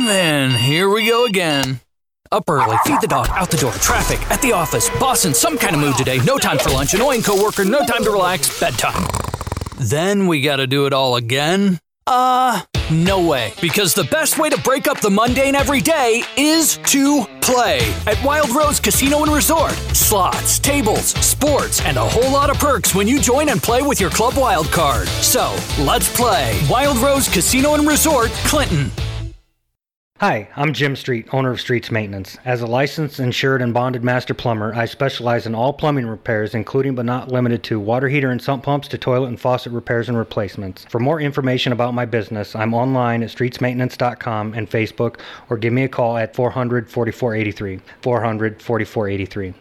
Man, here we go again. Up early, feed the dog, out the door, traffic, at the office, boss in some kind of mood today, no time for lunch, annoying coworker, no time to relax, bedtime. Then we gotta do it all again? No way. Because the best way to break up the mundane every day is to play at Wild Rose Casino and Resort. Slots, tables, sports, and a whole lot of perks when you join and play with your Club Wild card. So, let's play Wild Rose Casino and Resort, Clinton. Hi, I'm Jim Street, owner of Streets Maintenance. As a licensed, insured, and bonded master plumber, I specialize in all plumbing repairs, including but not limited to water heater and sump pumps to toilet and faucet repairs and replacements. For more information about my business, I'm online at streetsmaintenance.com and Facebook, or give me a call at 400-4483, 400-4483.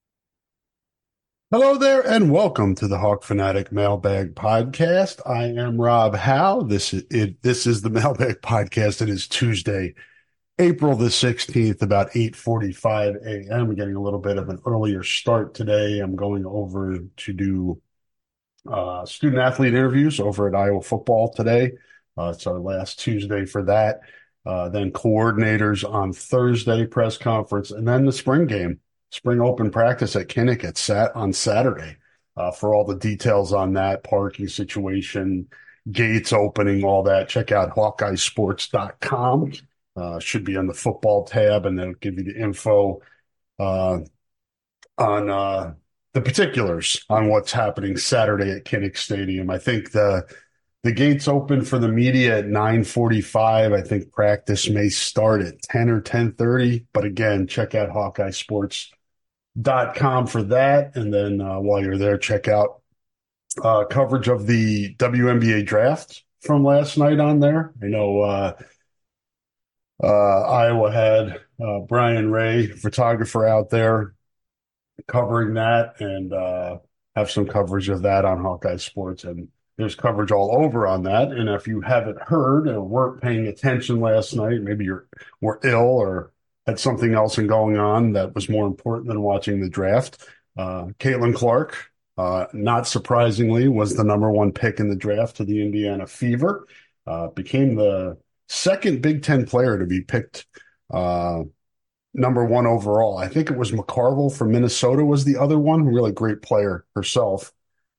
Hello there, and welcome to the Hawk Fanatic Mailbag Podcast. I am Rob Howe. This is the Mailbag Podcast. It is Tuesday, April the 16th, about 8:45 a.m. We're getting a little bit of an earlier start today. I'm going over to do student-athlete interviews over at Iowa football today. It's our last Tuesday for that. Then coordinators on Thursday, press conference, and then the spring game. Spring open practice at Kinnick on Saturday. For all the details on that, parking situation, gates opening, all that, check out HawkeyeSports.com. Should be on the football tab, and they'll give you the info on the particulars on what's happening Saturday at Kinnick Stadium. I think the gates open for the media at 9:45. I think practice may start at 10 or 10:30. But again, check out HawkeyeSports.com for that. And then while you're there, check out coverage of the WNBA draft from last night on there. I know Iowa had Brian Ray, photographer, out there covering that, and have some coverage of that on Hawkeye Sports. And there's coverage all over on that. And if you haven't heard or weren't paying attention last night, maybe you were ill or had something else going on that was more important than watching the draft. Caitlin Clark, not surprisingly, was the number one pick in the draft to the Indiana Fever. Became the second Big Ten player to be picked number one overall. I think it was McCarville from Minnesota was the other one. Really great player herself.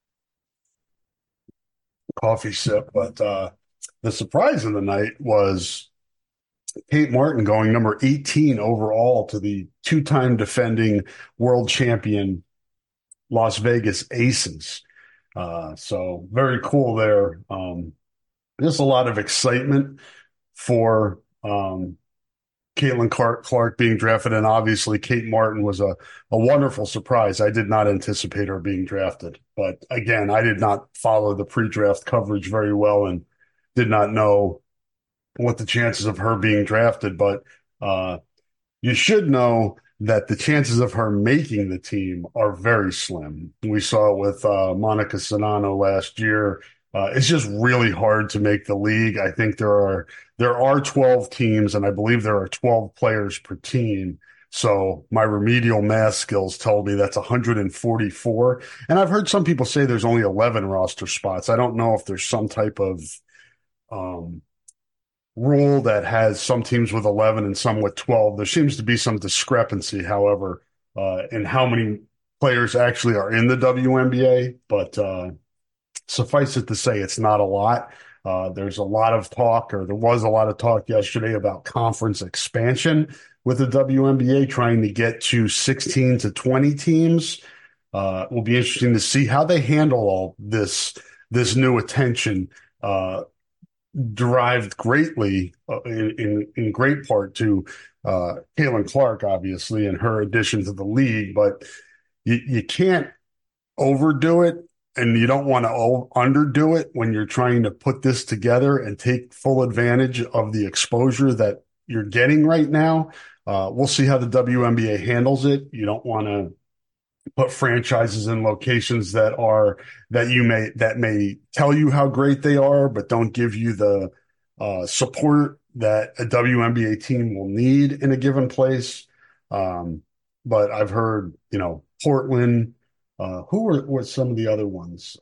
Coffee sip. But the surprise of the night was Kate Martin going number 18 overall to the two-time defending world champion Las Vegas Aces. So very cool there. Just a lot of excitement for Caitlin Clark being drafted, and obviously Kate Martin was a wonderful surprise. I did not anticipate her being drafted, but again, I did not follow the pre-draft coverage very well and did not know what the chances of her being drafted, but you should know that the chances of her making the team are very slim. We saw it with Monica Sonano last year. It's just really hard to make the league. I think there are 12 teams, and I believe there are 12 players per team. So my remedial math skills tell me that's 144. And I've heard some people say there's only 11 roster spots. I don't know if there's some type of rule that has some teams with 11 and some with 12. There seems to be some discrepancy, however, in how many players actually are in the WNBA. But suffice it to say, it's not a lot. There's a lot of talk, or there was a lot of talk yesterday about conference expansion with the WNBA, trying to get to 16 to 20 teams. It will be interesting to see how they handle all this new attention, derived greatly in great part to Caitlin Clark, obviously, and her addition to the league. But you can't overdo it, and you don't want to underdo it when you're trying to put this together and take full advantage of the exposure that you're getting right now. We'll see how the WNBA handles it. You don't want to put franchises in locations that may tell you how great they are, but don't give you the support that a WNBA team will need in a given place. But I've heard, Portland. Who were some of the other ones?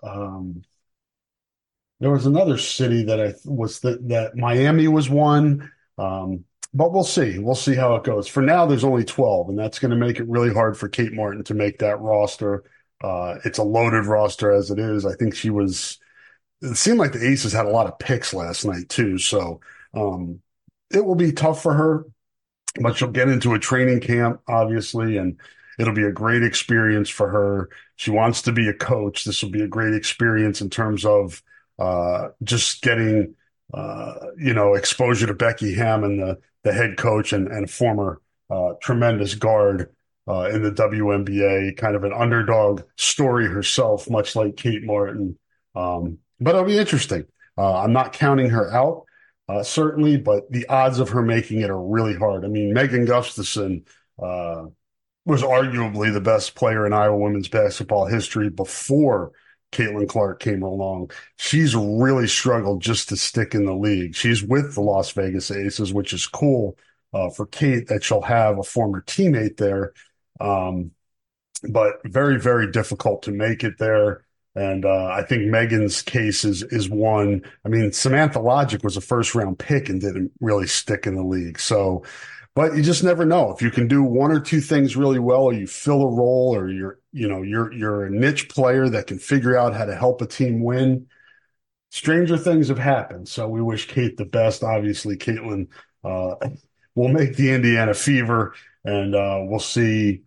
There was another city that that Miami was one. But we'll see. We'll see how it goes. For now, there's only 12, and that's going to make it really hard for Kate Martin to make that roster. It's a loaded roster as it is. I think it seemed like the Aces had a lot of picks last night too. So, it will be tough for her, but she'll get into a training camp, obviously, and it'll be a great experience for her. She wants to be a coach. This will be a great experience in terms of just getting, exposure to Becky Hammon, the head coach and former tremendous guard in the WNBA, kind of an underdog story herself, much like Kate Martin. But it'll be interesting. I'm not counting her out. Certainly, but the odds of her making it are really hard. I mean, Megan Gustafson was arguably the best player in Iowa women's basketball history before Caitlin Clark came along. She's really struggled just to stick in the league. She's with the Las Vegas Aces, which is cool for Kate that she'll have a former teammate there. But very, very difficult to make it there. And I think Megan's case is one. I mean, Samantha Logic was a first round pick and didn't really stick in the league. So, but you just never know. If you can do one or two things really well, or you fill a role, or you're a niche player that can figure out how to help a team win, stranger things have happened. So we wish Kate the best. Obviously, Caitlin will make the Indiana Fever, and we'll see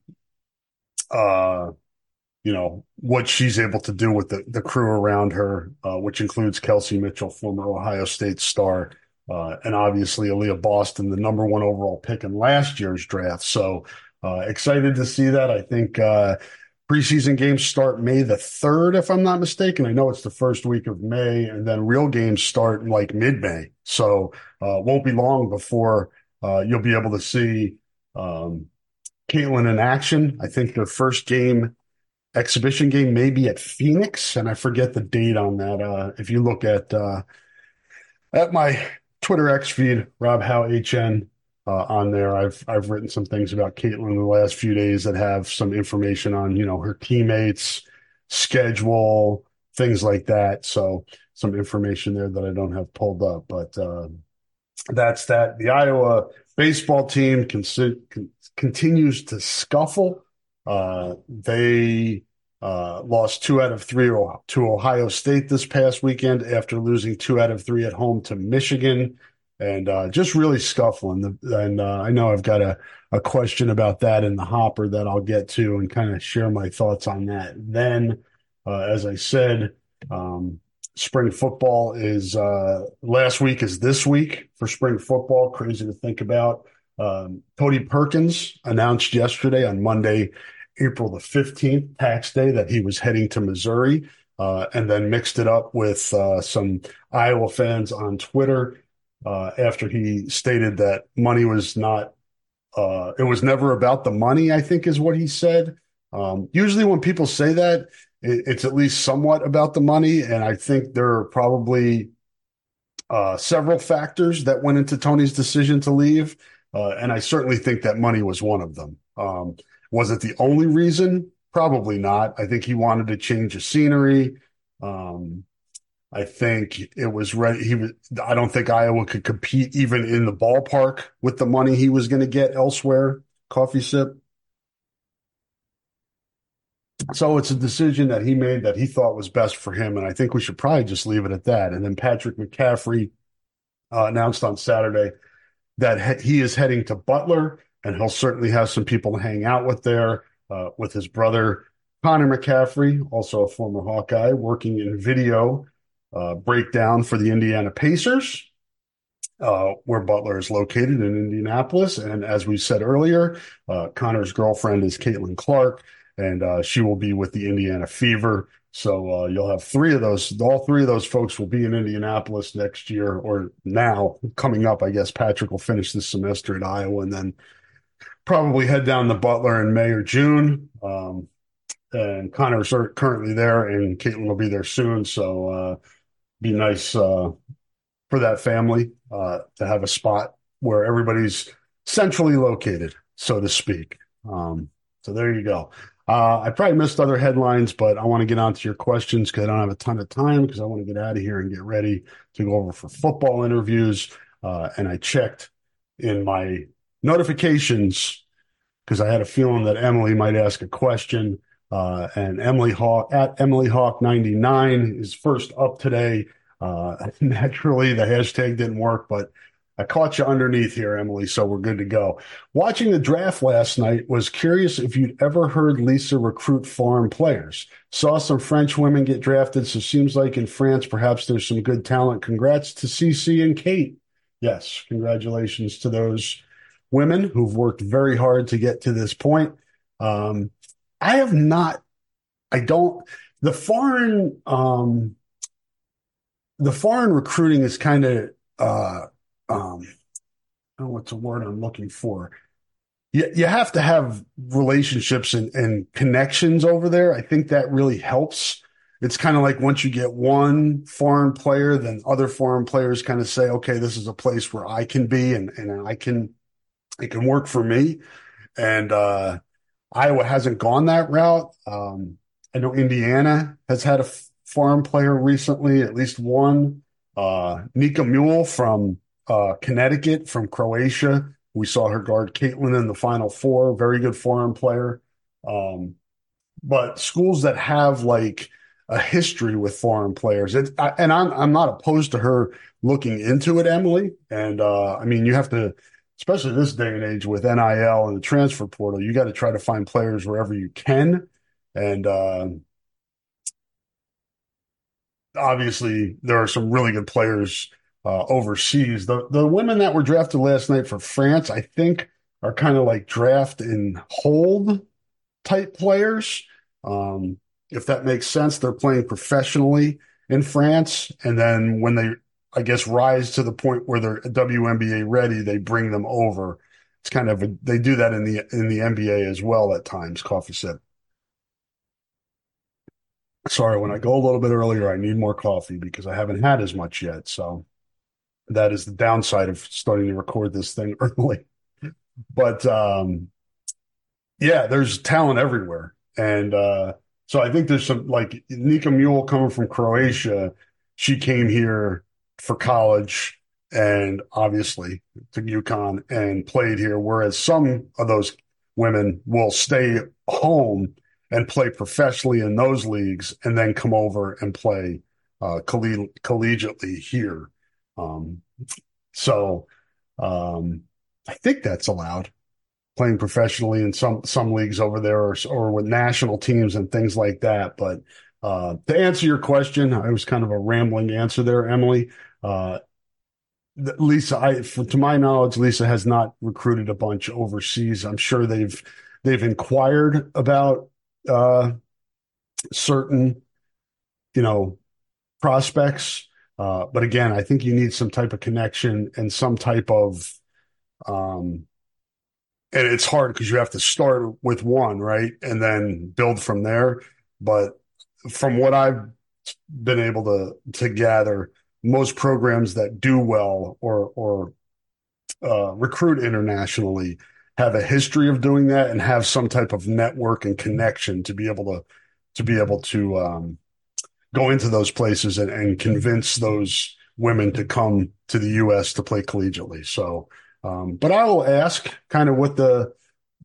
what she's able to do with the crew around her, which includes Kelsey Mitchell, former Ohio State star, and obviously Aaliyah Boston, the number one overall pick in last year's draft. So excited to see that. I think preseason games start May the 3rd, if I'm not mistaken. I know it's the first week of May, and then real games start in like mid-May. So won't be long before you'll be able to see Caitlin in action. I think their first exhibition game may be at Phoenix, and I forget the date on that. If you look at my Twitter X feed, Rob Howe HN, on there, I've written some things about Caitlin in the last few days that have some information on her teammates, schedule, things like that. So some information there that I don't have pulled up, but that's that. The Iowa baseball team continues to scuffle. They lost 2 out of 3 to Ohio State this past weekend after losing 2 out of 3 at home to Michigan, and just really scuffling. And I know I've got a question about that in the hopper that I'll get to and kind of share my thoughts on that. Then, as I said, spring football is last week is this week for spring football. Crazy to think about. Cody Perkins announced yesterday on Monday, April the 15th, tax day, that he was heading to Missouri, and then mixed it up with some Iowa fans on Twitter after he stated that money was not, it was never about the money, I think is what he said. Usually when people say that, it's at least somewhat about the money, and I think there are probably several factors that went into Tony's decision to leave. And I certainly think that money was one of them. Was it the only reason? Probably not. I think he wanted to change the scenery. I think it was ready. I don't think Iowa could compete even in the ballpark with the money he was going to get elsewhere. Coffee sip. So it's a decision that he made that he thought was best for him. And I think we should probably just leave it at that. And then Patrick McCaffrey announced on Saturday that he is heading to Butler, and he'll certainly have some people to hang out with there, with his brother, Connor McCaffrey, also a former Hawkeye, working in video breakdown for the Indiana Pacers, where Butler is located in Indianapolis. And as we said earlier, Connor's girlfriend is Caitlin Clark, and she will be with the Indiana Fever. So you'll have all three of those folks will be in Indianapolis next year, or now coming up. I guess Patrick will finish this semester at Iowa and then probably head down to Butler in May or June. And Connor's currently there, and Caitlin will be there soon. So be nice for that family to have a spot where everybody's centrally located, so to speak. So there you go. I probably missed other headlines, but I want to get on to your questions because I don't have a ton of time, because I want to get out of here and get ready to go over for football interviews. And I checked in my notifications because I had a feeling that Emily might ask a question. And Emily Hawk at Emily Hawk 99 is first up today. Naturally, the hashtag didn't work, but I caught you underneath here, Emily, so we're good to go. Watching the draft last night, was curious if you'd ever heard Lisa recruit foreign players. Saw some French women get drafted, so seems like in France, perhaps there's some good talent. Congrats to CC and Kate. Yes, congratulations to those women who've worked very hard to get to this point. I have not, I don't, the foreign recruiting is kind of, I don't know what's the word I'm looking for. You have to have relationships and connections over there. I think that really helps. It's kind of like once you get one foreign player, then other foreign players kind of say, okay, this is a place where I can be and it can work for me. And Iowa hasn't gone that route. I know Indiana has had a foreign player recently, at least one. Nika Mule from Connecticut, from Croatia. We saw her guard Caitlin in the Final Four. Very good foreign player. But schools that have like a history with foreign players, I'm not opposed to her looking into it, Emily. And I mean, you have to, especially this day and age with NIL and the transfer portal, you got to try to find players wherever you can. And obviously, there are some really good players overseas. The women that were drafted last night for France, I think, are kind of like draft and hold type players. If that makes sense, they're playing professionally in France, and then when they, I guess, rise to the point where they're WNBA ready, they bring them over. It's kind of they do that in the NBA as well at times. Coffee sip. Sorry, when I go a little bit earlier, I need more coffee because I haven't had as much yet. So that is the downside of starting to record this thing early. But yeah, there's talent everywhere. And so I think there's some, like Nika Mule coming from Croatia. She came here for college and obviously to UConn and played here, whereas some of those women will stay home and play professionally in those leagues and then come over and play collegiately here. So I think that's allowed, playing professionally in some leagues over there or with national teams and things like that. But to answer your question, it was kind of a rambling answer there, Emily. Lisa, to my knowledge, Lisa has not recruited a bunch overseas. I'm sure they've inquired about certain, prospects. But again, I think you need some type of connection and some type of, and it's hard because you have to start with one, right? And then build from there. But from what I've been able to gather, most programs that do well or recruit internationally have a history of doing that and have some type of network and connection to be able to go into those places and convince those women to come to the U.S. to play collegiately. So, but I will ask kind of what the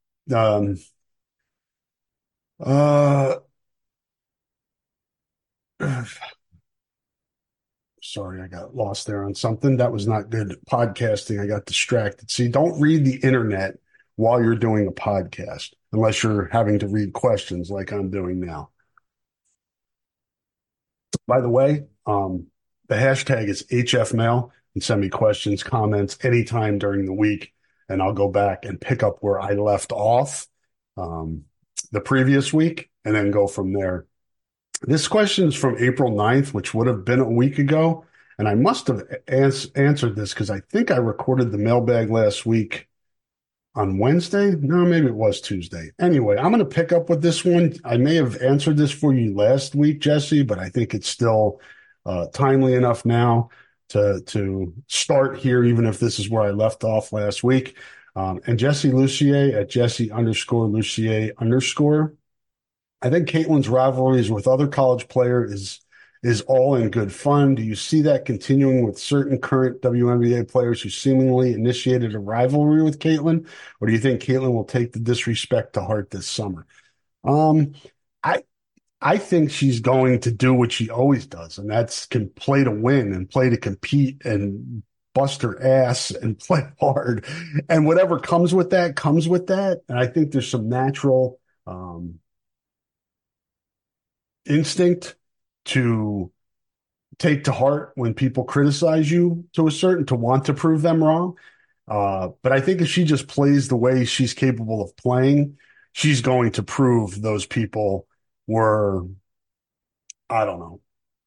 sorry, I got lost there on something. That was not good podcasting. I got distracted. See, don't read the internet while you're doing a podcast, unless you're having to read questions like I'm doing now. By the way, the hashtag is HFMail, and send me questions, comments anytime during the week, and I'll go back and pick up where I left off the previous week and then go from there. This question is from April 9th, which would have been a week ago, and I must have answered this because I think I recorded the mailbag last week on Wednesday. No, maybe it was Tuesday. Anyway, I'm going to pick up with this one. I may have answered this for you last week, Jesse, but I think it's still timely enough now to start here, even if this is where I left off last week. And Jesse Lucier at Jesse_Lucier_. I think Caitlin's rivalries with other college players is all in good fun. Do you see that continuing with certain current WNBA players who seemingly initiated a rivalry with Caitlin? Or do you think Caitlin will take the disrespect to heart this summer? Um, I I think she's going to do what she always does, and that's can play to win and play to compete and bust her ass and play hard. And whatever comes with that comes with that. And I think there's some natural instinct to take to heart when people criticize you to want to prove them wrong. But I think if she just plays the way she's capable of playing, she's going to prove those people were, I don't know,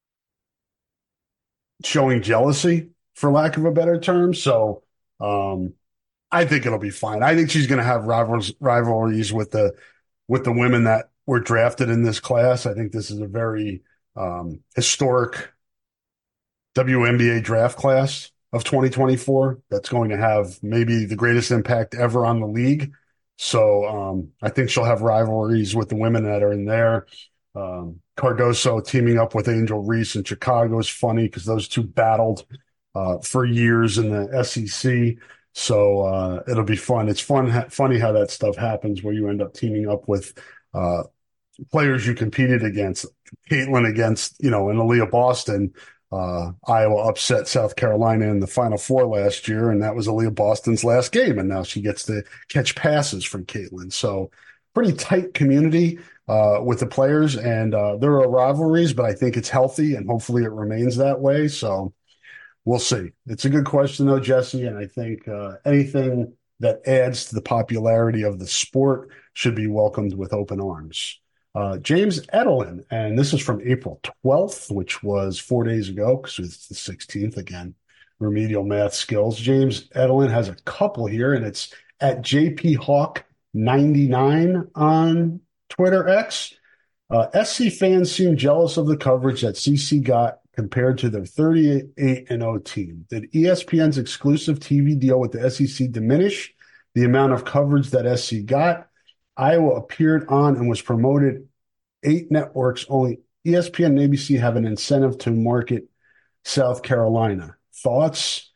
showing jealousy, for lack of a better term. So I think it'll be fine. I think she's going to have rivalries with the women that were drafted in this class. I think this is a very historic WNBA draft class of 2024 that's going to have maybe the greatest impact ever on the league. So I think she'll have rivalries with the women that are in there. Cardoso teaming up with Angel Reese in Chicago is funny because those two battled for years in the SEC. So it'll be fun. It's funny how that stuff happens where you end up teaming up with players you competed against. Caitlin against, in Aaliyah Boston. Iowa upset South Carolina in the Final Four last year, and that was Aaliyah Boston's last game. And now she gets to catch passes from Caitlin. So pretty tight community with the players, and there are rivalries, but I think it's healthy, and hopefully it remains that way. So we'll see. It's a good question, though, Jesse, and I think anything that adds to the popularity of the sport should be welcomed with open arms. James Edelin, and this is from April 12th, which was 4 days ago, because it's the 16th again, remedial math skills. James Edelin has a couple here, and it's at JPHawk99 on Twitter X. SC fans seem jealous of the coverage that CC got compared to their 38-0 team. Did ESPN's exclusive TV deal with the SEC diminish the amount of coverage that SC got? Iowa appeared on and was promoted 8 networks. Only ESPN and ABC have an incentive to market South Carolina. Thoughts?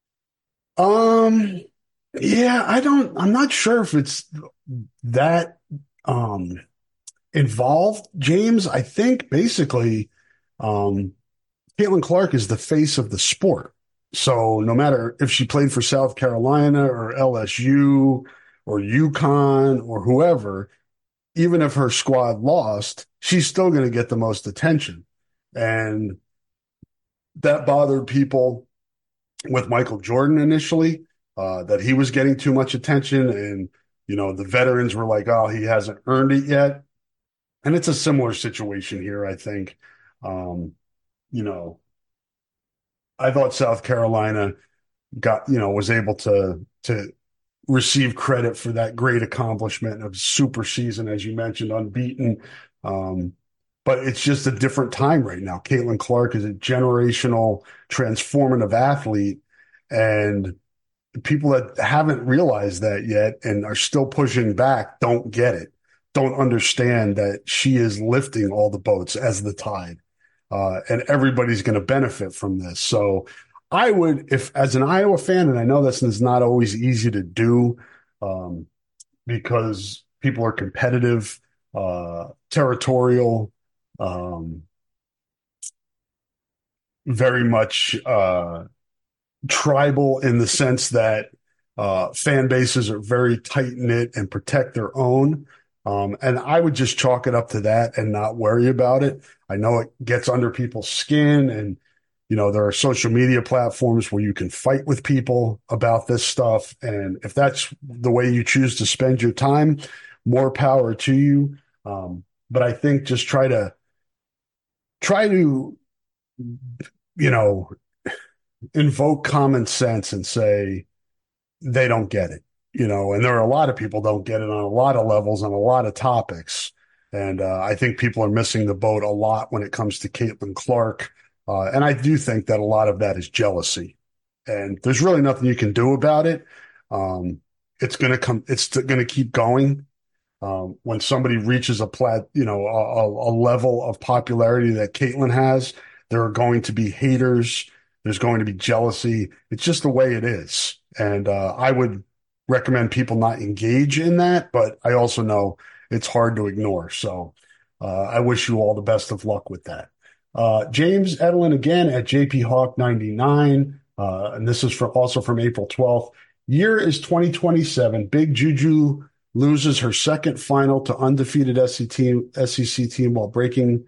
Yeah, I'm not sure if it's that involved, James. I think basically Caitlin Clark is the face of the sport. So no matter if she played for South Carolina or LSU or UConn or whoever, even if her squad lost, she's still going to get the most attention. And that bothered people with Michael Jordan initially, that he was getting too much attention. And, the veterans were like, oh, he hasn't earned it yet. And it's a similar situation here, I think. I thought South Carolina was able to receive credit for that great accomplishment of super season, as you mentioned, unbeaten. But it's just a different time right now. Caitlin Clark is a generational, transformative athlete, and people that haven't realized that yet and are still pushing back don't get it, don't understand that she is lifting all the boats as the tide. And everybody's going to benefit from this. So I would, if as an Iowa fan, and I know this is not always easy to do because people are competitive, territorial, very much tribal in the sense that fan bases are very tight-knit and protect their own. And I would just chalk it up to that and not worry about it. I know it gets under people's skin, and, there are social media platforms where you can fight with people about this stuff. And if that's the way you choose to spend your time, more power to you. But I think just try to, invoke common sense and say they don't get it. And there are a lot of people don't get it on a lot of levels, on a lot of topics. And I think people are missing the boat a lot when it comes to Caitlin Clark. And I do think that a lot of that is jealousy. And there's really nothing you can do about it. It's going to keep going. When somebody reaches a level of popularity that Caitlyn has, there are going to be haters. There's going to be jealousy. It's just the way it is. And I would recommend people not engage in that, but I also know it's hard to ignore. So I wish you all the best of luck with that. James Edelin again at JPHawk99. And this is also from April 12th. Year is 2027. Big Juju loses her second final to undefeated SEC team while breaking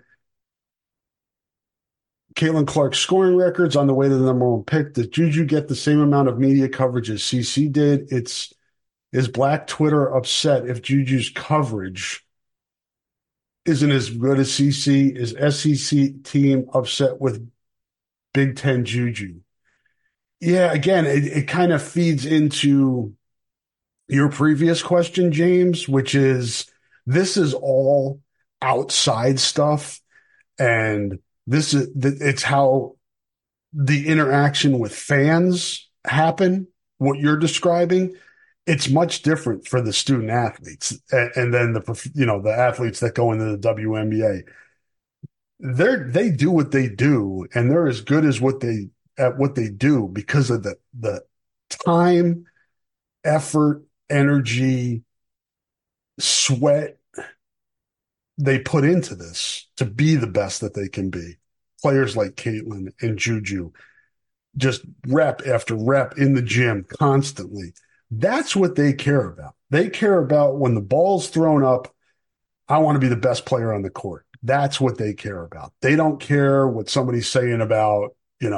Caitlin Clark's scoring records on the way to the number one pick. Does Juju get the same amount of media coverage as CC did? Is Black Twitter upset if Juju's coverage isn't as good as CC? Is SEC team upset with Big Ten Juju? Yeah, again, it kind of feeds into your previous question, James, which is this is all outside stuff, and it's how the interaction with fans happen. What you're describing, it's much different for the student athletes, and then the athletes that go into the WNBA. They do what they do, and they're as good as what they do because of the time, effort, energy, sweat they put into this to be the best that they can be. Players like Caitlyn and Juju, just rep after rep in the gym constantly. That's what they care about. They care about when the ball's thrown up, I want to be the best player on the court. That's what they care about. They don't care what somebody's saying about,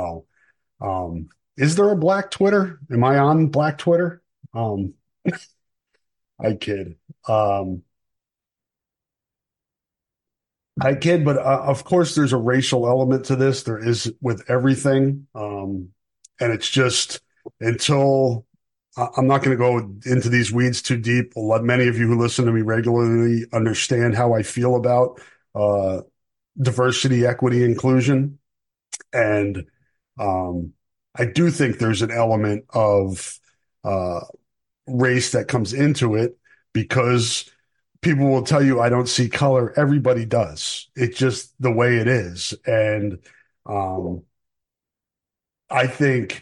is there a Black Twitter? Am I on Black Twitter? I kid. But of course there's a racial element to this. There is with everything. And it's just until I'm not going to go into these weeds too deep. I'll let many of you who listen to me regularly understand how I feel about diversity, equity, inclusion. And I do think there's an element of race that comes into it because people will tell you, I don't see color. Everybody does. It's just the way it is. And I think,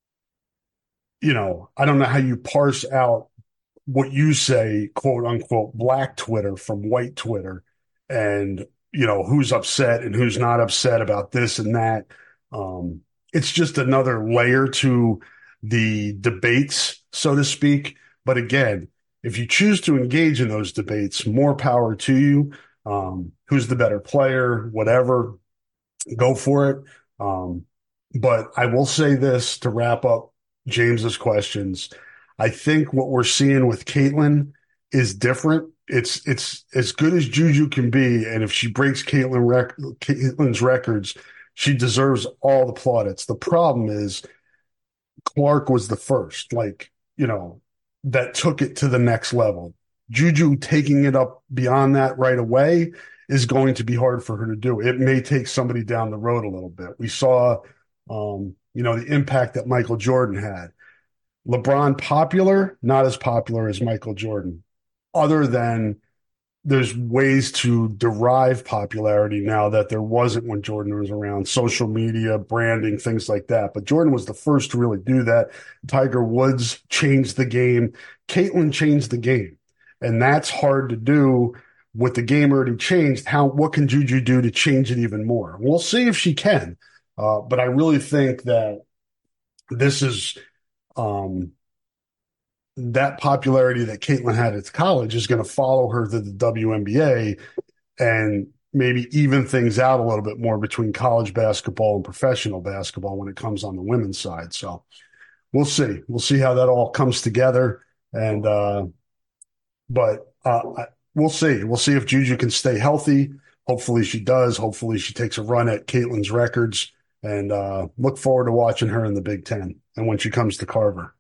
I don't know how you parse out what you say, quote unquote, Black Twitter from white Twitter and, who's upset and who's not upset about this and that. It's just another layer to the debates, so to speak. But again, if you choose to engage in those debates, more power to you. Who's the better player, whatever, go for it. But I will say this to wrap up James's questions. I think what we're seeing with Caitlyn is different. It's as good as Juju can be. And if she breaks Caitlyn's records, she deserves all the plaudits. The problem is Clark was the first, that took it to the next level. Juju taking it up beyond that right away is going to be hard for her to do. It may take somebody down the road a little bit. We saw, the impact that Michael Jordan had. LeBron popular, not as popular as Michael Jordan, other than there's ways to derive popularity now that there wasn't when Jordan was around, social media, branding, things like that. But Jordan was the first to really do that. Tiger Woods changed the game. Caitlyn changed the game. And that's hard to do with the game already changed. What can Juju do to change it even more? We'll see if she can. But I really think that this is that popularity that Caitlyn had at college is going to follow her to the WNBA and maybe even things out a little bit more between college basketball and professional basketball when it comes on the women's side. So we'll see. We'll see how that all comes together. And but we'll see. We'll see if Juju can stay healthy. Hopefully she does. Hopefully she takes a run at Caitlyn's records, and look forward to watching her in the Big Ten and when she comes to Carver.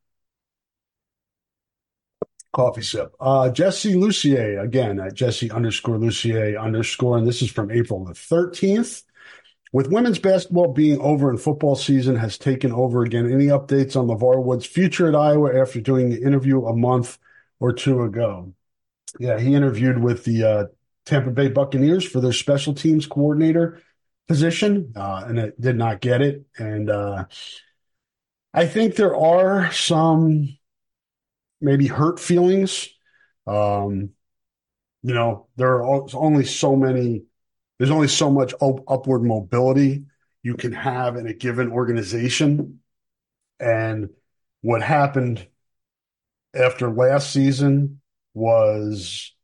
Coffee sip. Jesse Lucier, again, at Jesse_Lucier_, and this is from April the 13th. With women's basketball being over and football season has taken over again, any updates on LeVar Wood's future at Iowa after doing the interview a month or two ago? Yeah, he interviewed with the Tampa Bay Buccaneers for their special teams coordinator position, and it did not get it. And I think there are some maybe hurt feelings. Um, there are only so many, there's only so much upward mobility you can have in a given organization. And what happened after last season was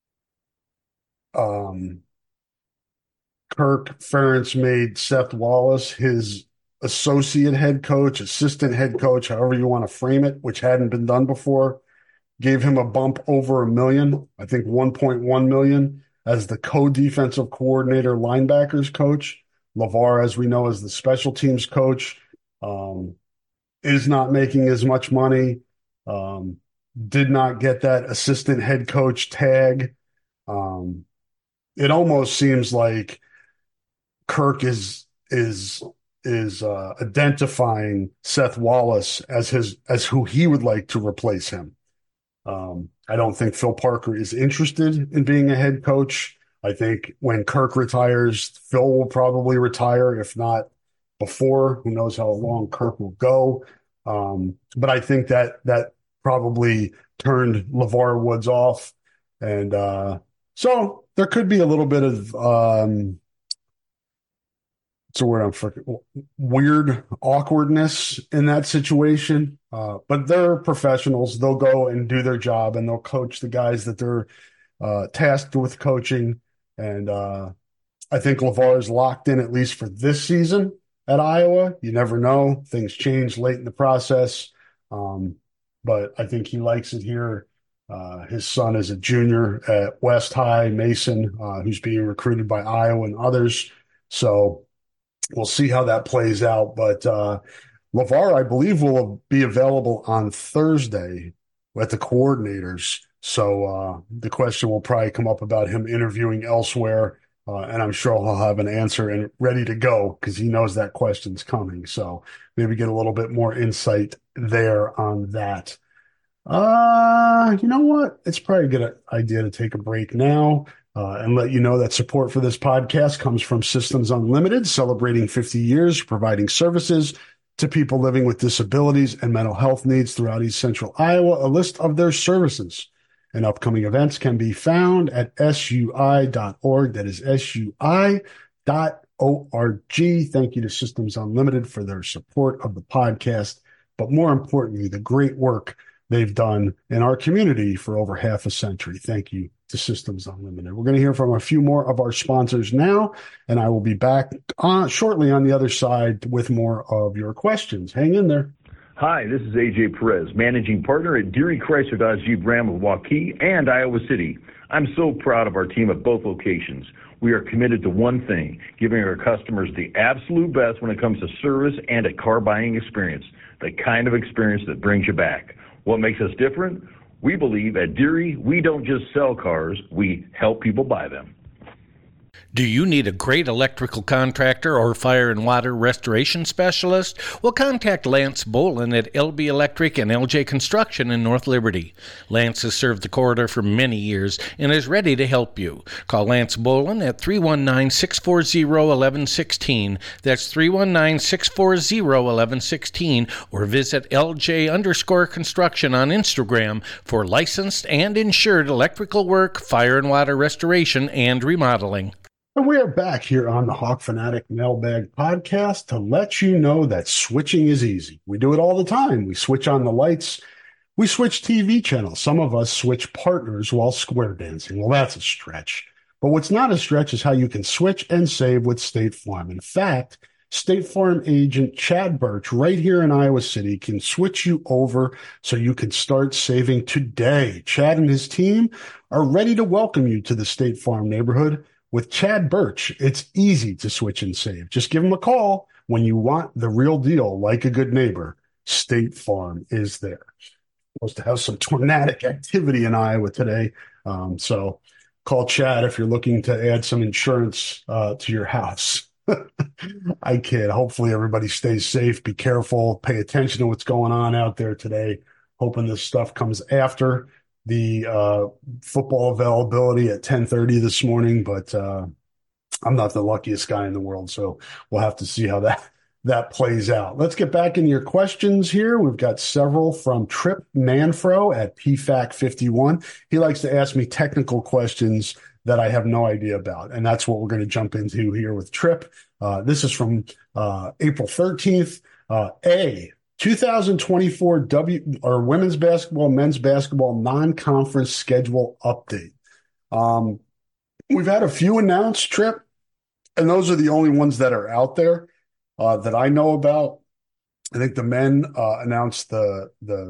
Kirk Ferentz made Seth Wallace his associate head coach, assistant head coach, however you want to frame it, which hadn't been done before. Gave him a bump over $1 million, I think 1.1 million as the co-defensive coordinator linebackers coach. LeVar, as we know, is the special teams coach, is not making as much money, did not get that assistant head coach tag. It almost seems like Kirk is identifying Seth Wallace as who he would like to replace him. I don't think Phil Parker is interested in being a head coach. I think when Kirk retires, Phil will probably retire, if not before. Who knows how long Kirk will go. But I think that probably turned LeVar Woods off. And so there could be a little bit of weird awkwardness in that situation. But they're professionals. They'll go and do their job, and they'll coach the guys that they're tasked with coaching. And I think LeVar is locked in, at least for this season at Iowa. You never know. Things change late in the process. But I think he likes it here. His son is a junior at West High, Mason, who's being recruited by Iowa and others. So we'll see how that plays out. But LeVar, I believe, will be available on Thursday at the coordinators. So the question will probably come up about him interviewing elsewhere. And I'm sure he'll have an answer and ready to go because he knows that question's coming. So maybe get a little bit more insight there on that. You know what? It's probably a good idea to take a break now and let you know that support for this podcast comes from Systems Unlimited, celebrating 50 years, providing services to people living with disabilities and mental health needs throughout East Central Iowa. A list of their services and upcoming events can be found at sui.org. That is sui.org. Thank you to Systems Unlimited for their support of the podcast, but more importantly, the great work they've done in our community for over half a century. Thank you to Systems Unlimited. We're going to hear from a few more of our sponsors now, and I will be back shortly on the other side with more of your questions. Hang in there. Hi, this is AJ Perez, managing partner at Deary Chrysler Dodge Jeep Ram of Waukee and Iowa City. I'm so proud of our team at both locations. We are committed to one thing, giving our customers the absolute best when it comes to service and a car buying experience, the kind of experience that brings you back. What makes us different? We believe at Deary, we don't just sell cars, we help people buy them. Do you need a great electrical contractor or fire and water restoration specialist? Well, contact Lance Bolin at LB Electric and LJ Construction in North Liberty. Lance has served the corridor for many years and is ready to help you. Call Lance Bolin at 319-640-1116. That's 319-640-1116, or visit LJ_construction on Instagram for licensed and insured electrical work, fire and water restoration, and remodeling. And we are back here on the Hawk Fanatic Mailbag Podcast to let you know that switching is easy. We do it all the time. We switch on the lights. We switch TV channels. Some of us switch partners while square dancing. Well, that's a stretch. But what's not a stretch is how you can switch and save with State Farm. In fact, State Farm agent Chad Birch right here in Iowa City can switch you over so you can start saving today. Chad and his team are ready to welcome you to the State Farm neighborhood. With Chad Birch, it's easy to switch and save. Just give him a call when you want the real deal, like a good neighbor. State Farm is there. Supposed to have some tornadic activity in Iowa today. So call Chad if you're looking to add some insurance to your house. I kid. Hopefully everybody stays safe. Be careful. Pay attention to what's going on out there today. Hoping this stuff comes after the football availability at 10:30 this morning, but I'm not the luckiest guy in the world, so we'll have to see how that plays out. Let's get back into your questions here. We've got several from Trip Manfro at PFAC51. He likes to ask me technical questions that I have no idea about, and that's what we're going to jump into here with Trip. This is from April 13th. 2024 women's basketball, men's basketball non-conference schedule update. We've had a few announced, Trip, and those are the only ones that are out there that I know about. I think the men announced the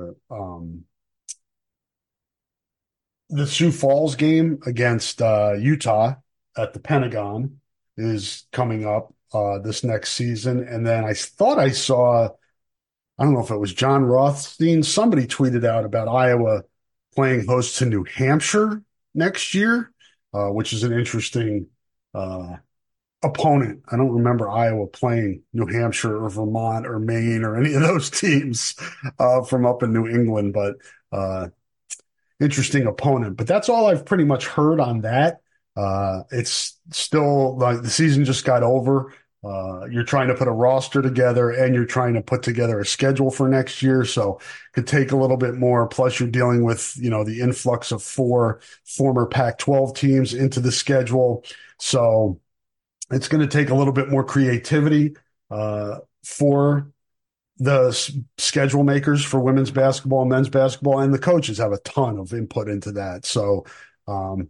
Sioux Falls game against Utah at the Pentagon is coming up this next season. And then I thought I saw, I don't know if it was John Rothstein, somebody tweeted out about Iowa playing host to New Hampshire next year, which is an interesting opponent. I don't remember Iowa playing New Hampshire or Vermont or Maine or any of those teams from up in New England, but interesting opponent. But that's all I've pretty much heard on that. It's still like the season just got over. You're trying to put a roster together and you're trying to put together a schedule for next year. So it could take a little bit more. Plus you're dealing with, the influx of 4 former Pac-12 teams into the schedule. So it's going to take a little bit more creativity, for the schedule makers for women's basketball and men's basketball, and the coaches have a ton of input into that. So, I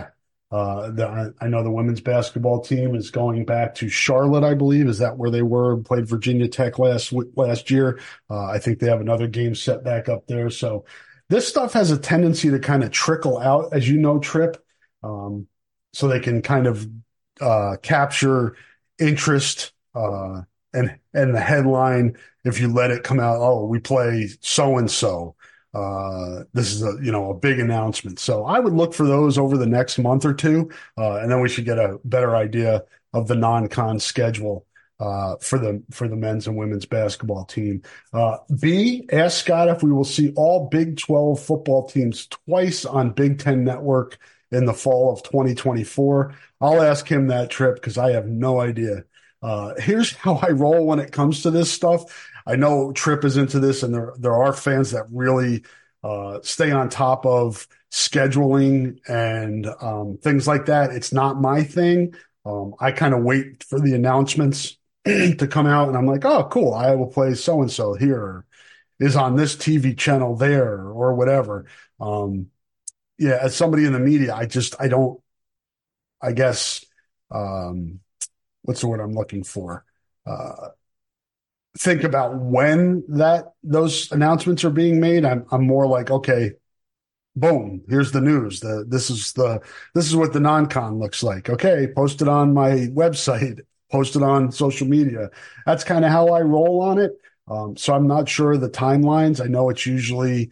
know the women's basketball team is going back to Charlotte, I believe. Is that where they were? Played Virginia Tech last year. I think they have another game set back up there. So this stuff has a tendency to kind of trickle out, as you know, Trip, so they can kind of capture interest and the headline. If you let it come out, oh, we play so and so. This is a big announcement. So I would look for those over the next month or two, and then we should get a better idea of the non-con schedule for the men's and women's basketball team. B, ask Scott if we will see all Big 12 football teams twice on Big 10 Network in the fall of 2024. I'll ask him that, Trip, because I have no idea. Here's how I roll when it comes to this stuff. I know Trip is into this, and there are fans that really stay on top of scheduling and things like that. It's not my thing. I kind of wait for the announcements to come out, and I'm like, oh, cool, Iowa plays so-and-so here, or is on this TV channel there, or whatever. As somebody in the media, what's the word I'm looking for? Think about when those announcements are being made. I'm more like, okay, boom, here's the news. This is what the non-con looks like. Okay, post it on my website, post it on social media. That's kind of how I roll on it. So I'm not sure of the timelines. I know it's usually,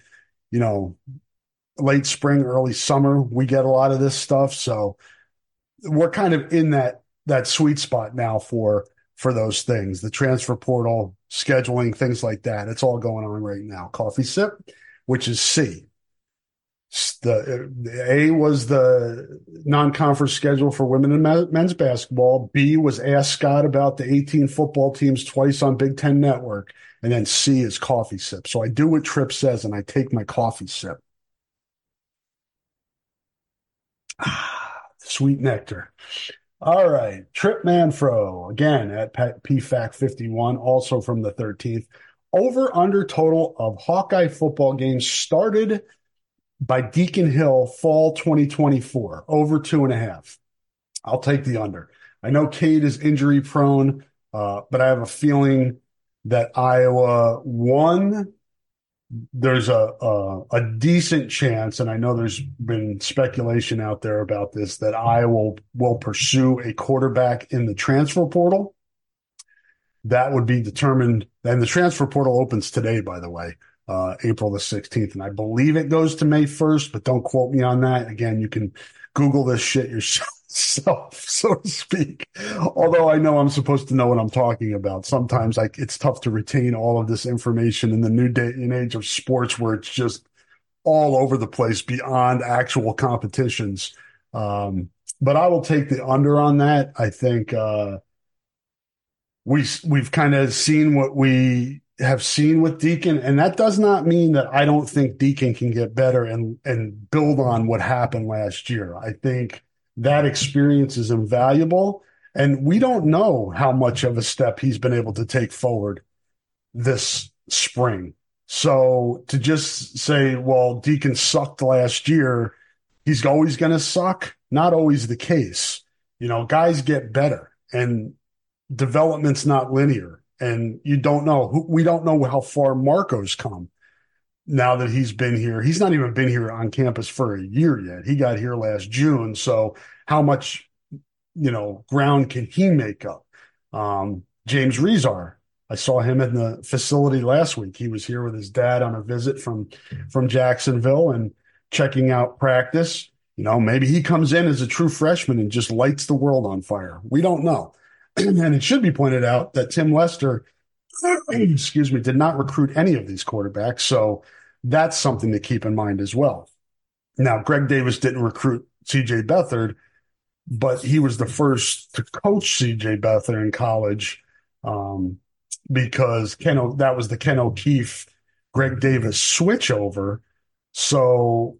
late spring, early summer. We get a lot of this stuff. So we're kind of in that sweet spot now for those things, the transfer portal, scheduling, things like that. It's all going on right now. Coffee sip, which is C. The A was the non-conference schedule for women and men's basketball. B was ask Scott about the 18 football teams twice on Big Ten Network. And then C is coffee sip. So I do what Tripp says and I take my coffee sip. Sweet nectar. All right. Trip Manfro, again, at PFAC51, also from the 13th. Over under total of Hawkeye football games started by Deacon Hill fall 2024, over 2.5. I'll take the under. I know Cade is injury prone, but I have a feeling that Iowa won. There's a decent chance, and I know there's been speculation out there about this, that Iowa will pursue a quarterback in the transfer portal. That would be determined, and the transfer portal opens today, by the way, April the 16th, and I believe it goes to May 1st, but don't quote me on that. Again, you can Google this shit yourself, so to speak. Although I know I'm supposed to know what I'm talking about. Sometimes it's tough to retain all of this information in the new day and age of sports where it's just all over the place beyond actual competitions. But I will take the under on that. I think we've kind of seen what we have seen with Deacon, and that does not mean that I don't think Deacon can get better and build on what happened last year. I think that experience is invaluable, and we don't know how much of a step he's been able to take forward this spring. So to just say, well, Deacon sucked last year, he's always going to suck, not always the case. Guys get better, and development's not linear. And you don't know. We don't know how far Marco's come now that he's been here. He's not even been here on campus for a year yet. He got here last June. So how much, ground can he make up? James Rezar, I saw him in the facility last week. He was here with his dad on a visit from Jacksonville and checking out practice. Maybe he comes in as a true freshman and just lights the world on fire. We don't know. And it should be pointed out that Tim Lester, did not recruit any of these quarterbacks. So that's something to keep in mind as well. Now, Greg Davis didn't recruit C.J. Beathard, but he was the first to coach C.J. Beathard in college because that was the Ken O'Keefe, Greg Davis switchover. So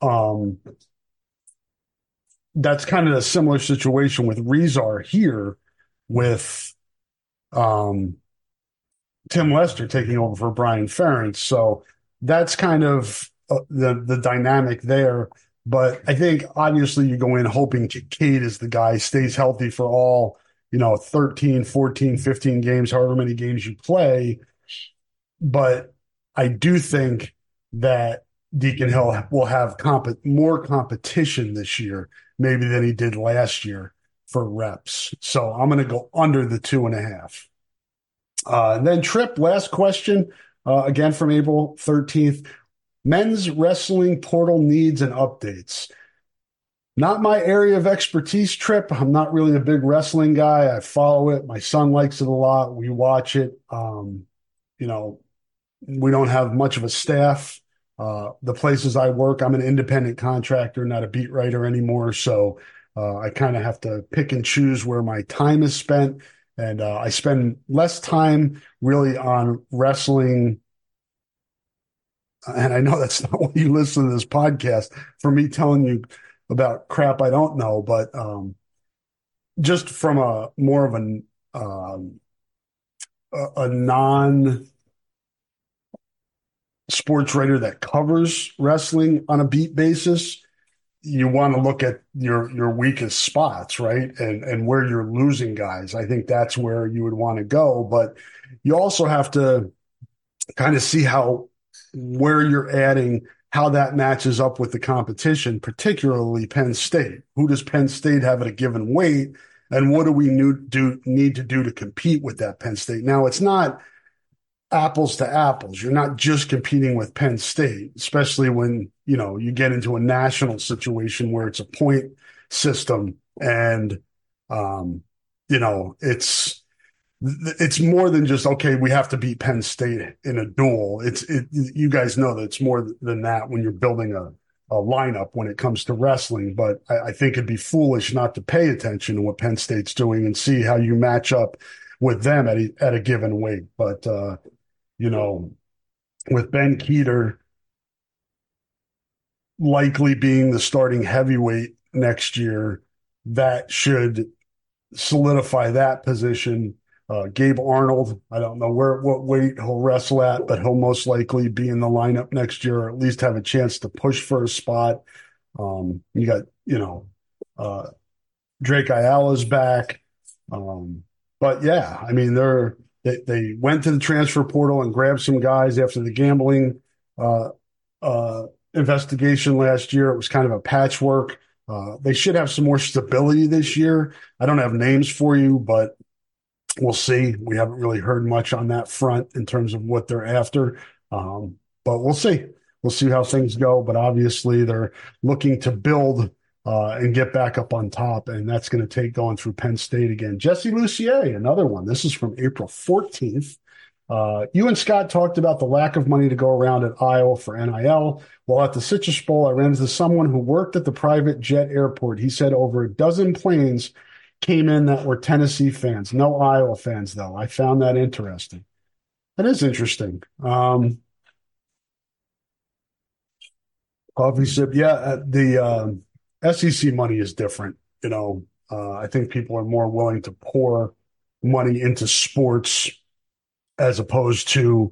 that's kind of a similar situation with Rezar here, with Tim Lester taking over for Brian Ferentz. So that's kind of the dynamic there. But I think obviously you go in hoping Cade is the guy, stays healthy for all, 13, 14, 15 games, however many games you play. But I do think that Deacon Hill will have more competition this year, maybe than he did last year for reps. So I'm going to go under the 2.5. And then Trip, last question, again from April 13th. Men's wrestling portal needs and updates. Not my area of expertise, Trip. I'm not really a big wrestling guy. I follow it. My son likes it a lot. We watch it. We don't have much of a staff. The places I work, I'm an independent contractor, not a beat writer anymore. So I kind of have to pick and choose where my time is spent. And I spend less time really on wrestling. And I know that's not why you listen to this podcast, for me telling you about crap I don't know. But just from a more of a non-sports writer that covers wrestling on a beat basis, you want to look at your weakest spots, right? And where you're losing guys. I think that's where you would want to go. But you also have to kind of see where you're adding, how that matches up with the competition, particularly Penn State. Who does Penn State have at a given weight? And what do we need to do to compete with that Penn State? Now, it's not apples to apples. You're not just competing with Penn State, especially when, you get into a national situation where it's a point system and, it's more than just, okay, we have to beat Penn State in a duel. You guys know that it's more than that when you're building a lineup when it comes to wrestling. But I think it'd be foolish not to pay attention to what Penn State's doing and see how you match up with them at a given weight. But, with Ben Keeter likely being the starting heavyweight next year, that should solidify that position. Gabe Arnold, I don't know what weight he'll wrestle at, but he'll most likely be in the lineup next year, or at least have a chance to push for a spot. You got, Drake Ayala's back. But yeah, I mean, they went to the transfer portal and grabbed some guys after the gambling investigation last year. It was kind of a patchwork. They should have some more stability this year. I don't have names for you, but we'll see. We haven't really heard much on that front in terms of what they're after. But we'll see. We'll see how things go. But obviously they're looking to build and get back up on top. And that's going to take going through Penn State again. Jesse Lucier, another one. This is from April 14th. You and Scott talked about the lack of money to go around at Iowa for NIL. While at the Citrus Bowl, I ran into someone who worked at the private jet airport. He said over a dozen planes came in that were Tennessee fans. No Iowa fans, though. I found that interesting. That is interesting. Coffee sip. Yeah, the SEC money is different. I think people are more willing to pour money into sports as opposed to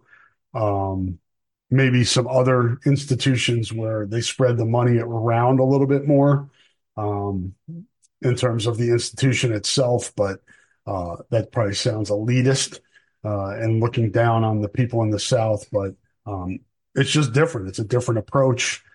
maybe some other institutions where they spread the money around a little bit more in terms of the institution itself. But that probably sounds elitist and looking down on the people in the South. But it's just different. It's a different approach.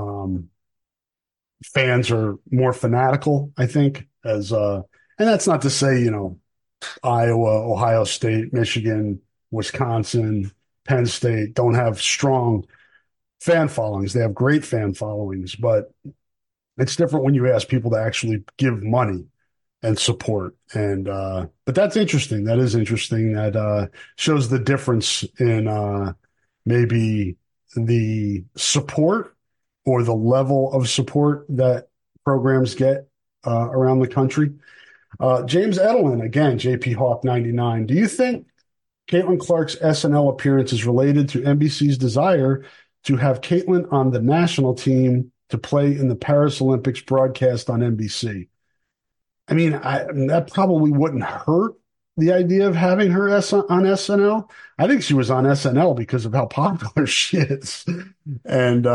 Fans are more fanatical, I think, and that's not to say, Iowa, Ohio State, Michigan, Wisconsin, Penn State don't have strong fan followings. They have great fan followings, but it's different when you ask people to actually give money and support. But that's interesting. That is interesting. That shows the difference in maybe the support or the level of support that programs get around the country. James Edelin, again, JP Hawk 99. Do you think Caitlin Clark's SNL appearance is related to NBC's desire to have Caitlin on the national team to play in the Paris Olympics broadcast on NBC? I mean, that probably wouldn't hurt the idea of having her on SNL. I think she was on SNL because of how popular she is, and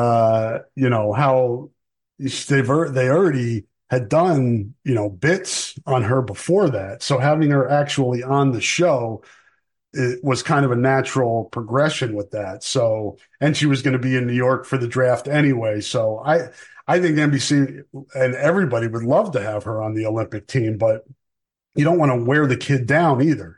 how they already had done bits on her before that. So having her actually on the show, it was kind of a natural progression with that. So, and she was going to be in New York for the draft anyway. So I think NBC and everybody would love to have her on the Olympic team, but you don't want to wear the kid down either.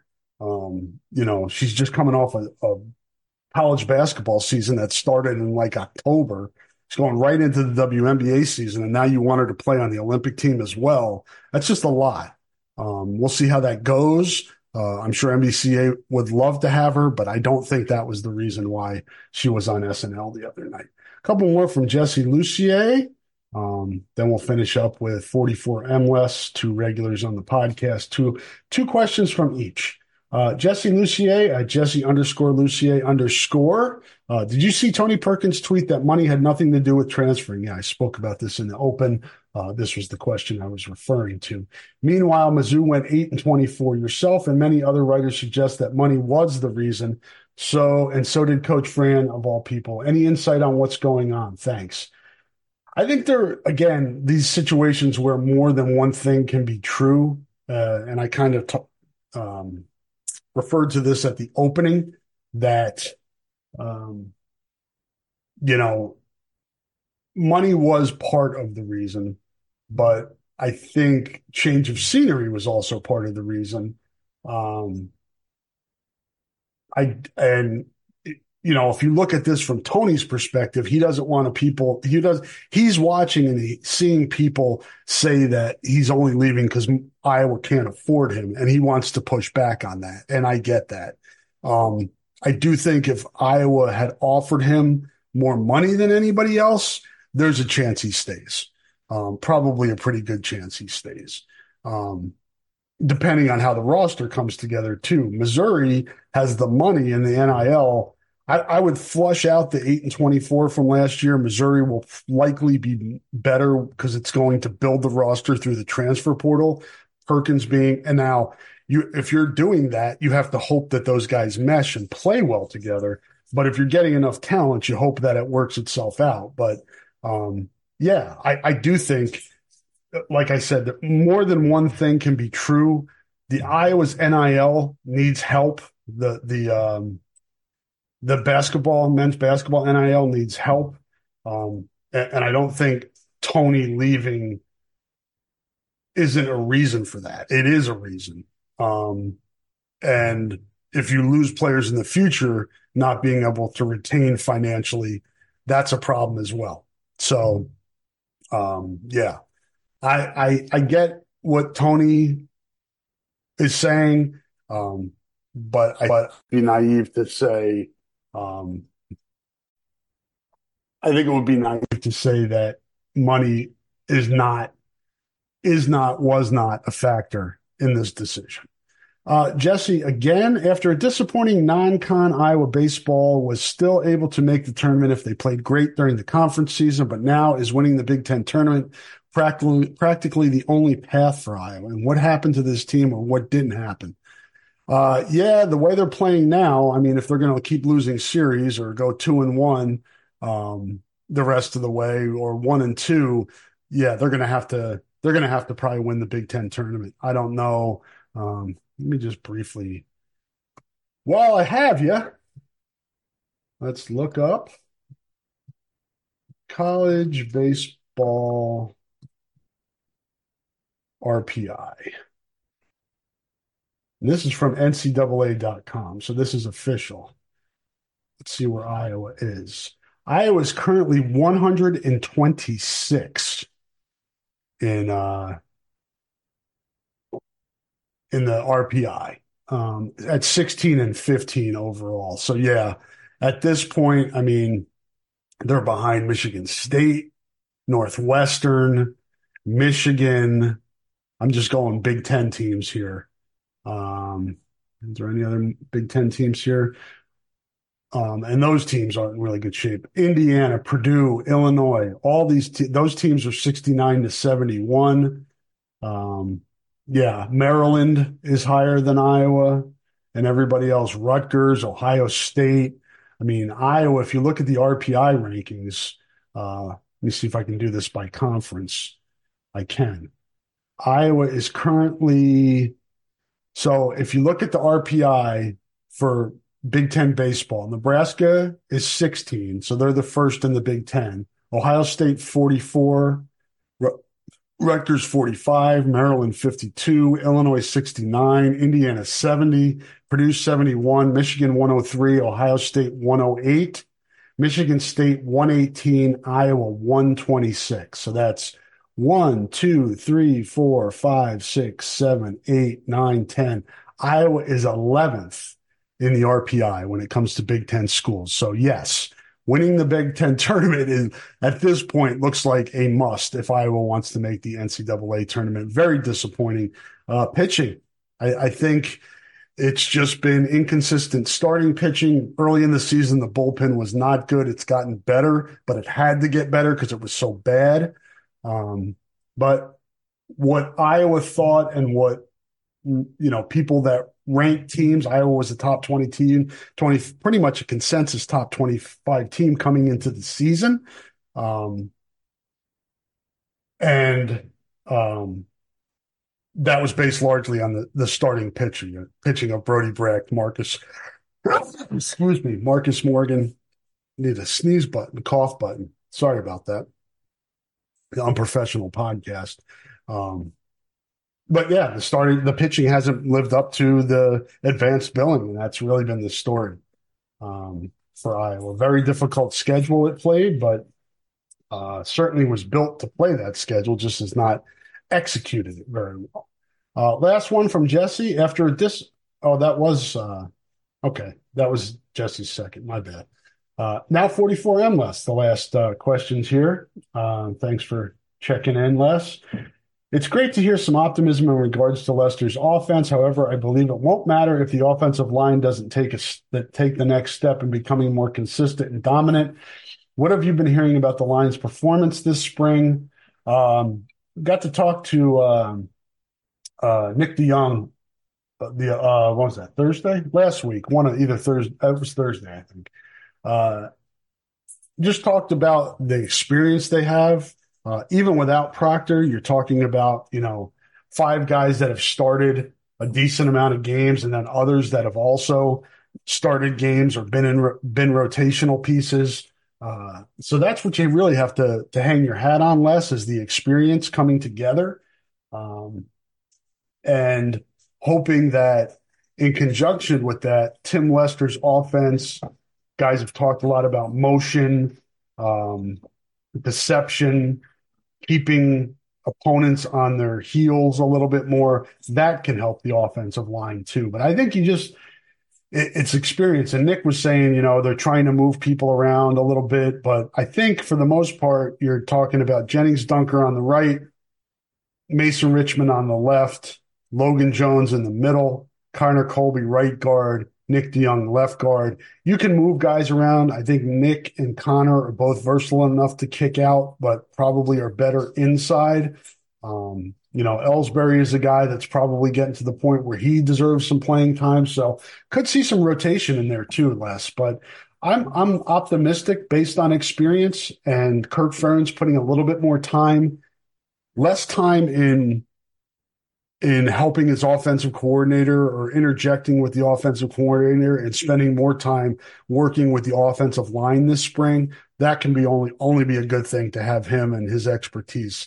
She's just coming off a college basketball season that started in like October. She's going right into the WNBA season, and now you want her to play on the Olympic team as well. That's just a lot. We'll see how that goes. I'm sure NBCA would love to have her, but I don't think that was the reason why she was on SNL the other night. A couple more from Jesse Lucier. Then we'll finish up with 44 MLS, two regulars on the podcast, two questions from each. Jesse Lucier at Jesse_Lucier_. Did you see Tony Perkins' tweet that money had nothing to do with transferring? Yeah, I spoke about this in the open. This was the question I was referring to. Meanwhile, Mizzou went 8-24. Yourself and many other writers suggest that money was the reason. So did Coach Fran, of all people. Any insight on what's going on? Thanks. I think again, these situations where more than one thing can be true, and I kind of referred to this at the opening, that, money was part of the reason, but I think change of scenery was also part of the reason. If you look at this from Tony's perspective, he doesn't want he's watching and seeing people say that he's only leaving because Iowa can't afford him, and he wants to push back on that. And I get that. I do think if Iowa had offered him more money than anybody else, there's a chance he stays. Probably a pretty good chance he stays. Depending on how the roster comes together too. Missouri has the money in the NIL. I would flush out the 8-24 from last year. Missouri will likely be better because it's going to build the roster through the transfer portal. Perkins and now if you're doing that, you have to hope that those guys mesh and play well together. But if you're getting enough talent, you hope that it works itself out. But I do think, like I said, that more than one thing can be true. The Iowa's NIL needs help. The men's basketball NIL needs help. And I don't think Tony leaving isn't a reason for that. It is a reason. And if you lose players in the future, not being able to retain financially, that's a problem as well. So, I get what Tony is saying. but I'd be naive to say, um, I think it would be naive to say that money was not a factor in this decision. Jesse, again, after a disappointing non-con, Iowa baseball was still able to make the tournament if they played great during the conference season, but now is winning the Big Ten tournament practically the only path for Iowa. And what happened to this team, or what didn't happen? The way they're playing now, I mean, if they're going to keep losing series or go 2-1 the rest of the way, or 1-2, they're going to have to probably win the Big Ten tournament. I don't know. Let me just briefly, while I have you, let's look up college baseball RPI. And this is from NCAA.com, so this is official. Let's see where Iowa is. Iowa is currently 126 in the RPI, at 16 and 15 overall. So at this point, I mean, they're behind Michigan State, Northwestern, Michigan. I'm just going Big Ten teams here. Is there any other Big Ten teams here? And those teams aren't in really good shape. Indiana, Purdue, Illinois, all those teams are 69 to 71. Maryland is higher than Iowa, and everybody else, Rutgers, Ohio State. I mean, Iowa, if you look at the RPI rankings, let me see if I can do this by conference. I can. Iowa is currently, so if you look at the RPI for Big Ten baseball, Nebraska is 16, so they're the first in the Big Ten. Ohio State 44, Rutgers 45, Maryland 52, Illinois 69, Indiana 70, Purdue 71, Michigan 103, Ohio State 108, Michigan State 118, Iowa 126. So that's 1, 2, 3, 4, 5, 6, 7, 8, 9, 10. Iowa is 11th in the RPI when it comes to Big Ten schools. So yes, winning the Big Ten tournament is, at this point, looks like a must if Iowa wants to make the NCAA tournament. Very disappointing. Pitching, I think it's just been inconsistent starting pitching. Early in the season, the bullpen was not good. It's gotten better, but it had to get better because it was so bad. But what Iowa thought, and what people that ranked teams, Iowa was a top 20 team, pretty much a consensus top 25 team coming into the season. That was based largely on the starting pitching of Brody Brecht, Marcus Morgan. Need a sneeze button, cough button. Sorry about that. The unprofessional podcast. But the pitching hasn't lived up to the advanced billing, and that's really been the story for Iowa. Very difficult schedule it played, but certainly was built to play that schedule, just has not executed it very well. Last one from Jesse. That was Jesse's second. My bad. Now 44M, Les, the last questions here. Thanks for checking in, Les. It's great to hear some optimism in regards to Lester's offense. However, I believe it won't matter if the offensive line doesn't take the next step in becoming more consistent and dominant. What have you been hearing about the line's performance this spring? Got to talk to Nick DeYoung. What was that? Thursday? Last week. Thursday. It was Thursday, I think. Just talked about the experience they have. Even without Proctor, you're talking about, 5 guys that have started a decent amount of games, and then others that have also started games or been rotational pieces. So that's what you really have to hang your hat on, Les, is the experience coming together, and hoping that in conjunction with that, Tim Lester's offense, guys have talked a lot about motion, deception, keeping opponents on their heels a little bit more. That can help the offensive line too. But I think you it's experience. And Nick was saying, they're trying to move people around a little bit, but I think for the most part, you're talking about Jennings Dunker on the right, Mason Richmond on the left, Logan Jones in the middle, Connor Colby right guard, Nick DeYoung left guard. You can move guys around. I think Nick and Connor are both versatile enough to kick out, but probably are better inside. Ellsbury is a guy that's probably getting to the point where he deserves some playing time. So could see some rotation in there too, Les. But I'm optimistic based on experience, and Kirk Ferentz putting a little bit more time, less time in helping his offensive coordinator or interjecting with the offensive coordinator, and spending more time working with the offensive line this spring. That can be only be a good thing to have him and his expertise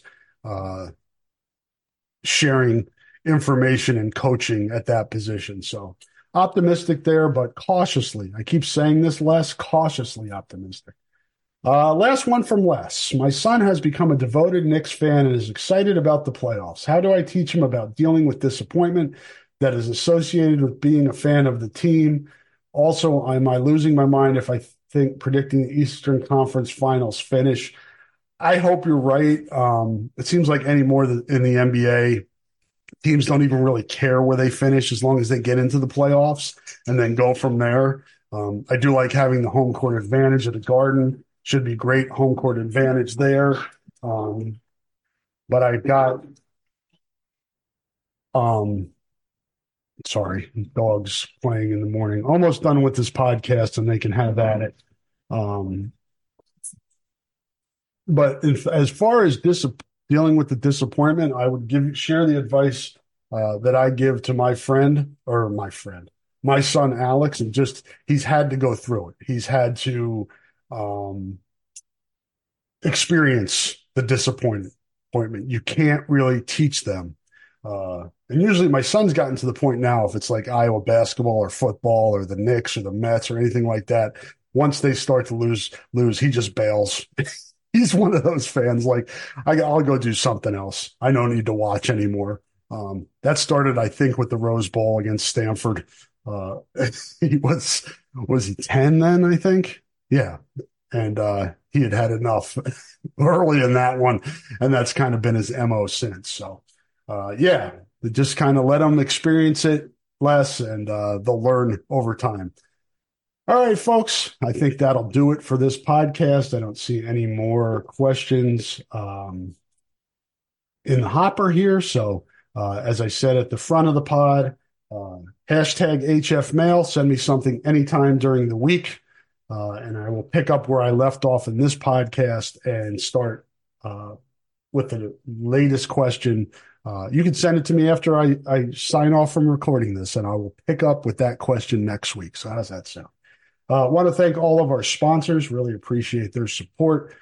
sharing information and coaching at that position. So optimistic there, but cautiously. I keep saying this, Les, cautiously optimistic. Last one from Les. My son has become a devoted Knicks fan and is excited about the playoffs. How do I teach him about dealing with disappointment that is associated with being a fan of the team? Also, am I losing my mind if I think predicting the Eastern Conference Finals finish? I hope you're right. It seems like any more in the NBA, teams don't even really care where they finish as long as they get into the playoffs and then go from there. I do like having the home court advantage at the Garden. Should be great home court advantage there. But I've got, sorry, dogs playing in the morning. Almost done with this podcast and they can have at it. But as far as dealing with the disappointment, I would share the advice that I give to my son Alex, and he's had to go through it. He's had to experience the disappointment. You can't really teach them. And usually my son's gotten to the point now, if it's like Iowa basketball or football or the Knicks or the Mets or anything like that, once they start to lose, he just bails. He's one of those fans like, I'll go do something else. I don't need to watch anymore. That started, I think, with the Rose Bowl against Stanford. He was he 10 then, I think? Yeah. And he had enough early in that one, and that's kind of been his MO since. So, just kind of let them experience it less, and they'll learn over time. All right, folks, I think that'll do it for this podcast. I don't see any more questions in the hopper here. So, as I said at the front of the pod, hashtag HFMail, send me something anytime during the week, and I will pick up where I left off in this podcast and start with the latest question. You can send it to me after I sign off from recording this, and I will pick up with that question next week. So how does that sound? I want to thank all of our sponsors. Really appreciate their support.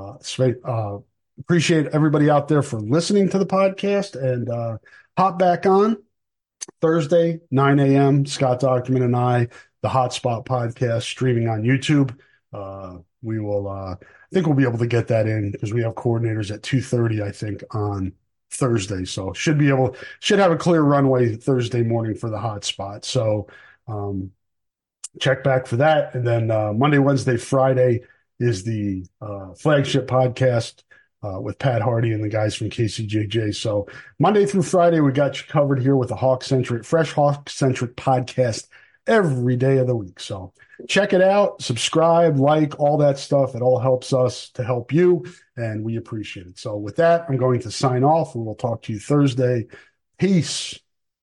Appreciate everybody out there for listening to the podcast, and hop back on Thursday, 9 a.m. Scott Document and I, the Hotspot podcast, streaming on YouTube. We will, I think we'll be able to get that in because we have coordinators at 2:30, I think, on Thursday. So should have a clear runway Thursday morning for the Hotspot. So, check back for that. And then Monday, Wednesday, Friday is the flagship podcast with Pat Hardy and the guys from KCJJ. So Monday through Friday, we got you covered here with a fresh Hawk-centric podcast every day of the week. So check it out, subscribe, like, all that stuff. It all helps us to help you, and we appreciate it. So with that, I'm going to sign off, and we'll talk to you Thursday. Peace.